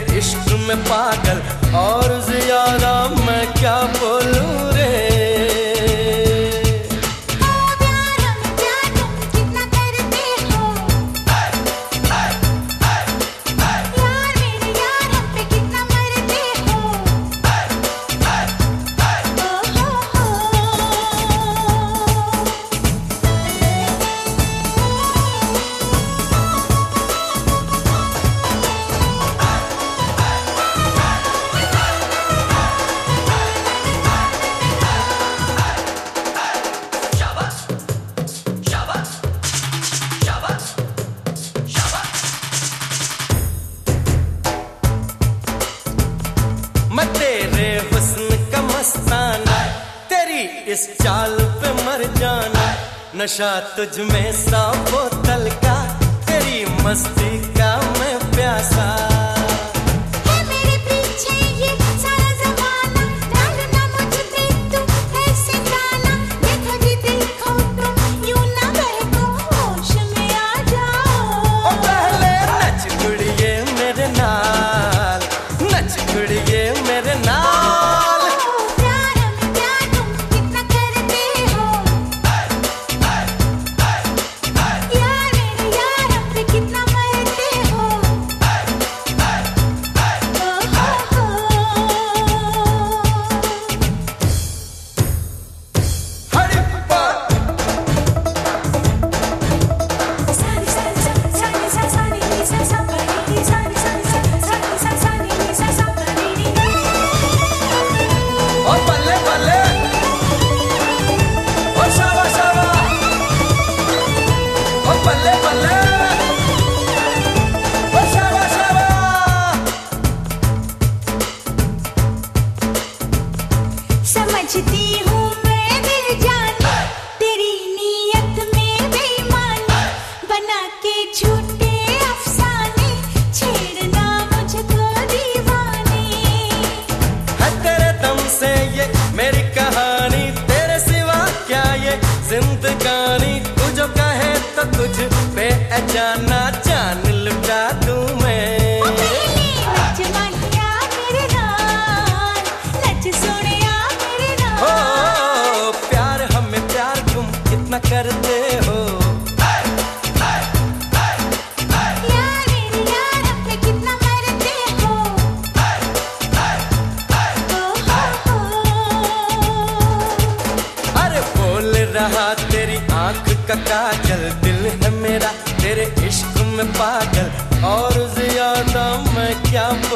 इश्क में पागल और ज्यादा मैं क्या बोलूं रे। मैं तेरे हुस्न का मस्ताना, तेरी इस चाल पे मर जाना, नशा तुझ में 100 बोतल का, तेरी मस्ती का मैं प्यासा। समझती हूँ मैं दिल जानी, तेरी नीयत में बेईमानी, बना के झूठे अफसाने, छेड़ना मुझको दीवाने। है तेरे दम से ये मेरी कहानी, तेरे सिवा क्या ये जिंदगानी, तू जो कहे तो तुझ पे अजाना जान लुटा दूं मैं। करते हो यार मेरे यार अपने कितना मरते हो। अरे बोल रहा तेरी आंख का काजल, दिल है मेरा तेरे इश्क में पागल और ज्यादा मैं क्या